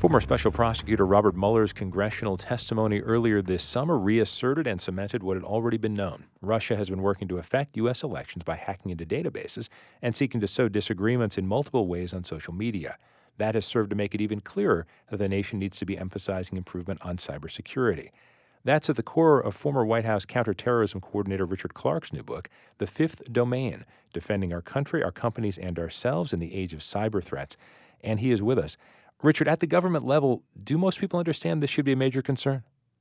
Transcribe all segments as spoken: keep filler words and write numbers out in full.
Former Special Prosecutor Robert Mueller's congressional testimony earlier this summer reasserted and cemented what had already been known. Russia has been working to affect U S elections by hacking into databases and seeking to sow disagreements in multiple ways on social media. That has served to make it even clearer that the nation needs to be emphasizing improvement on cybersecurity. That's at the core of former White House counterterrorism coordinator Richard Clarke's new book, The Fifth Domain, Defending Our Country, Our Companies, and Ourselves in the Age of Cyber Threats. And he is with us. Richard, at the government level, do most people understand this should be a major concern?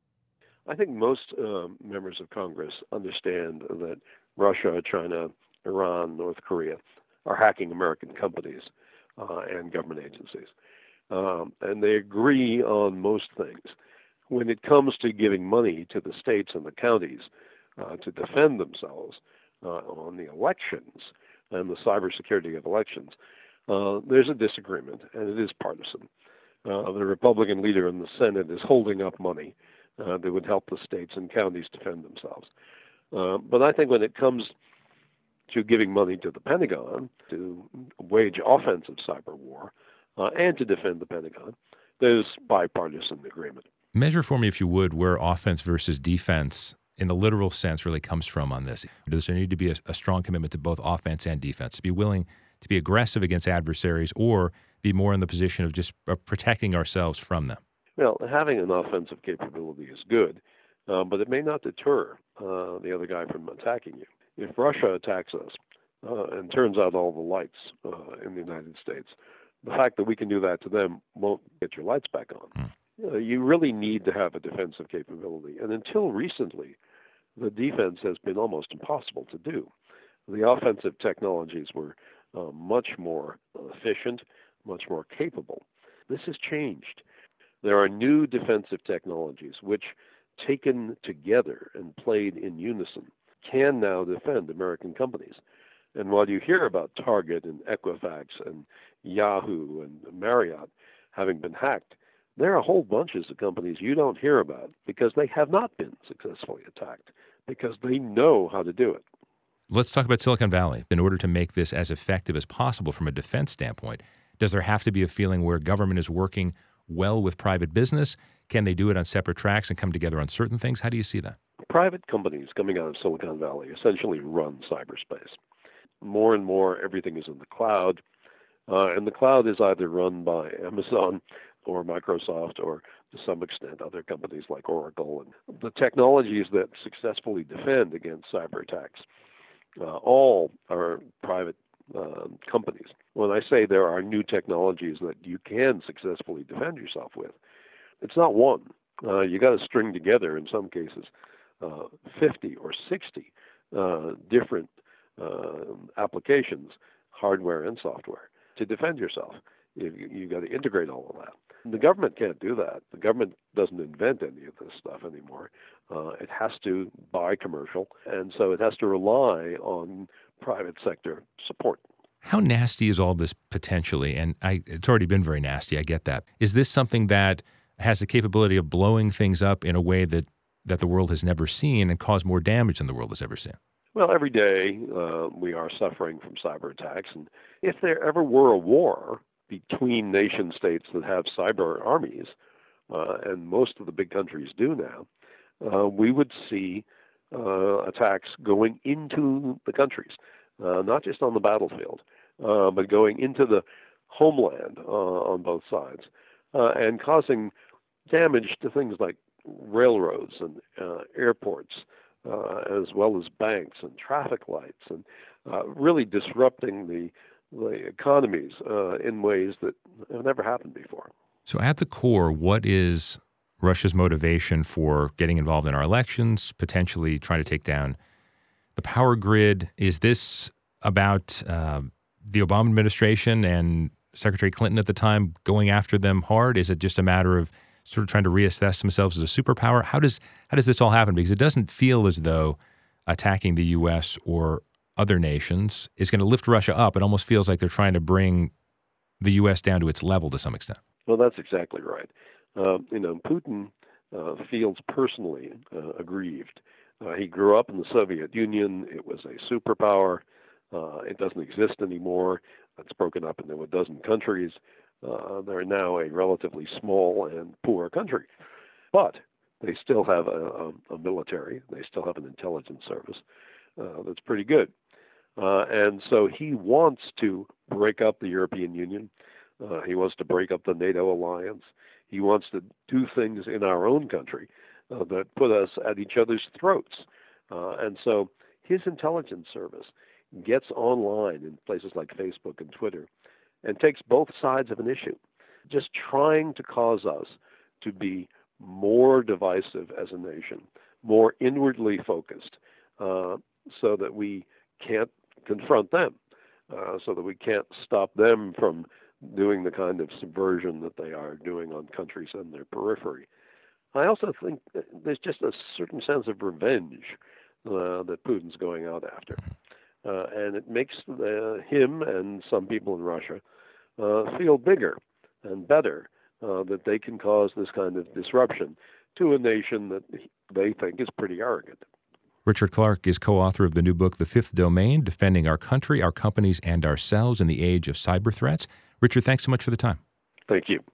I think most uh, members of Congress understand that Russia, China, Iran, North Korea are hacking American companies uh, and government agencies. Um, and they agree on most things. When it comes to giving money to the states and the counties uh, to defend themselves uh, on the elections and the cybersecurity of elections, uh, there's a disagreement, and it is partisan. Uh, the Republican leader in the Senate is holding up money uh, that would help the states and counties defend themselves. Uh, but I think when it comes to giving money to the Pentagon to wage offensive cyber war uh, and to defend the Pentagon, there's bipartisan agreement. Measure for me, if you would, where offense versus defense in the literal sense really comes from on this. Does there need to be a, a strong commitment to both offense and defense, to be willing to be aggressive against adversaries or be more in the position of just protecting ourselves from them? Well, having an offensive capability is good, uh, but it may not deter uh, the other guy from attacking you. If Russia attacks us uh, and turns out all the lights uh, in the United States, the fact that we can do that to them won't get your lights back on. Hmm. Uh, you really need to have a defensive capability. And until recently, the defense has been almost impossible to do. The offensive technologies were uh, much more efficient, much more capable. This has changed. There are new defensive technologies which, taken together and played in unison, can now defend American companies. And while you hear about Target and Equifax and Yahoo and Marriott having been hacked, there are whole bunches of companies you don't hear about because they have not been successfully attacked, because they know how to do it. Let's talk about Silicon Valley. In order to make this as effective as possible from a defense standpoint, does there have to be a feeling where government is working well with private business? Can they do it on separate tracks and come together on certain things? How do you see that? Private companies coming out of Silicon Valley essentially run cyberspace. More and more, everything is in the cloud, uh, and the cloud is either run by Amazon or Microsoft, or to some extent other companies like Oracle. And the technologies that successfully defend against cyber attacks uh, all are private uh, companies. When I say there are new technologies that you can successfully defend yourself with, it's not one. Uh, you got to string together, in some cases, uh, fifty or sixty uh, different uh, applications, hardware and software, to defend yourself. You've, you've got to integrate all of that. The government can't do that. The government doesn't invent any of this stuff anymore. Uh, it has to buy commercial, and so it has to rely on private sector support. How nasty is all this potentially? And I, it's already been very nasty, I get that. Is this something that has the capability of blowing things up in a way that, that the world has never seen and cause more damage than the world has ever seen? Well, every day uh, we are suffering from cyber attacks, and if there ever were a war between nation states that have cyber armies, uh, and most of the big countries do now, uh, we would see uh, attacks going into the countries, uh, not just on the battlefield, uh, but going into the homeland uh, on both sides, uh, and causing damage to things like railroads and uh, airports, uh, as well as banks and traffic lights, and uh, really disrupting the the economies uh, in ways that have never happened before. So at the core, what is Russia's motivation for getting involved in our elections, potentially trying to take down the power grid? Is this about uh, the Obama administration and Secretary Clinton at the time going after them hard? Is it just a matter of sort of trying to reassess themselves as a superpower? How does how does this all happen? Because it doesn't feel as though attacking the U S or other nations is going to lift Russia up. It almost feels like they're trying to bring the U S down to its level to some extent. Well, that's exactly right. Uh, you know, Putin uh, feels personally uh, aggrieved. Uh, he grew up in the Soviet Union. It was a superpower. Uh, it doesn't exist anymore. It's broken up into a dozen countries. Uh, they're now a relatively small and poor country, but they still have a, a, a military. They still have an intelligence service uh, that's pretty good. Uh, and so he wants to break up the European Union. Uh, he wants to break up the NATO alliance. He wants to do things in our own country uh, that put us at each other's throats. Uh, and so his intelligence service gets online in places like Facebook and Twitter and takes both sides of an issue, just trying to cause us to be more divisive as a nation, more inwardly focused, uh, so that we can't confront them, uh, so that we can't stop them from doing the kind of subversion that they are doing on countries in their periphery. I also think there's just a certain sense of revenge uh, that Putin's going out after. Uh, and it makes uh, him and some people in Russia uh, feel bigger and better uh, that they can cause this kind of disruption to a nation that they think is pretty arrogant. Richard Clarke is co-author of the new book, The Fifth Domain, Defending Our Country, Our Companies, and Ourselves in the Age of Cyber Threats. Richard, thanks so much for the time. Thank you.